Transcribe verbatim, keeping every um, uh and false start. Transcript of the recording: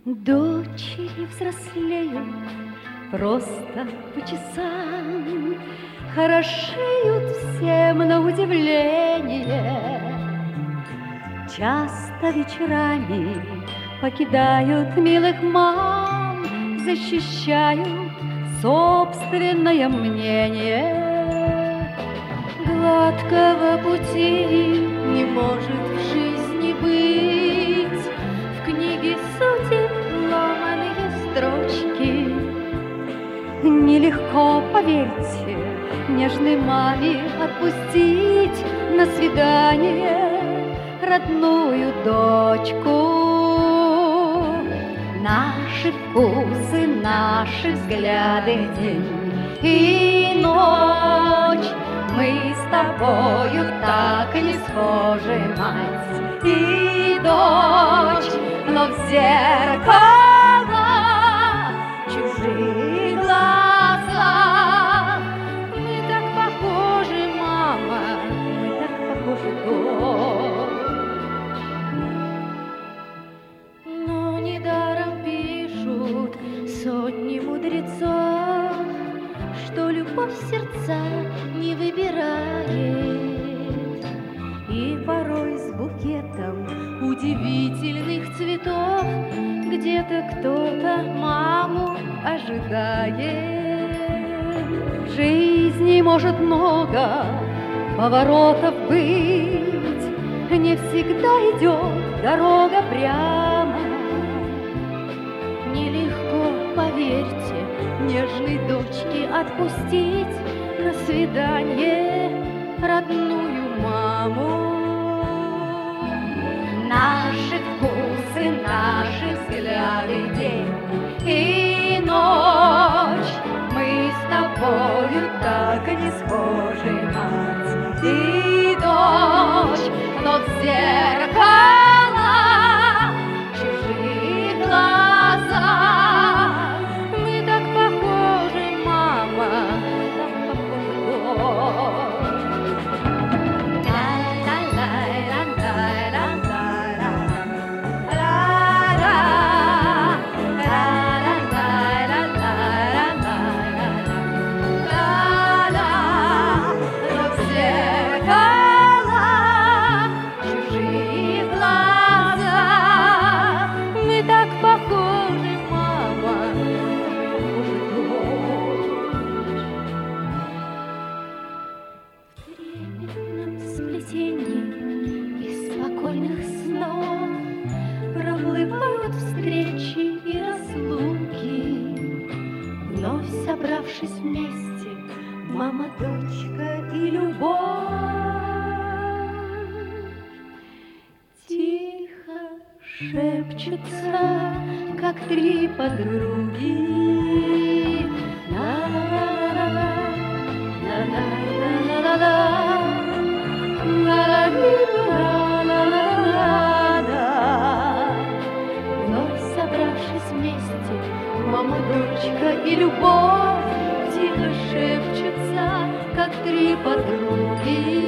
Дочери взрослеют просто по часам, хорошеют всем на удивление. Часто вечерами покидают милых мам, защищают собственное мнение. Гладкого пути не может в жизни быть, в книге судеб ломаные строчки. Нелегко, поверьте, нежной маме отпустить на свидание родную дочку. Наши вкусы, наши взгляды, день и ночь. Мы с тобою так не схожи, мать и дочь, но в зеркало чужие глаза. Мы так похожи, мама, мы так похожи, дочь. Но недаром пишут сотни мудрецов, что любовь сердца не выбирает, и порой с букетом удивительных цветов где-то кто-то маму ожидает. В жизни может много поворотов быть, не всегда идет дорога прямо. Нелегко, поверьте, нежной дочке отпустить на свидание родную маму. Наши вкусы, наши взгляды, день и ночь. Мы с тобою так не схожи, мать и дочь, но в зеркало чужие глаза. Мы так похожи, мама, так похожи, дочь. Проплывают встречи и разлуки, вновь собравшись вместе, мама, дочка и любовь. Тихо шепчутся, как три подруги. На-на-на-на-на, на-на-на-на-на, мама, дочка и любовь тихо шепчутся, как три подруги.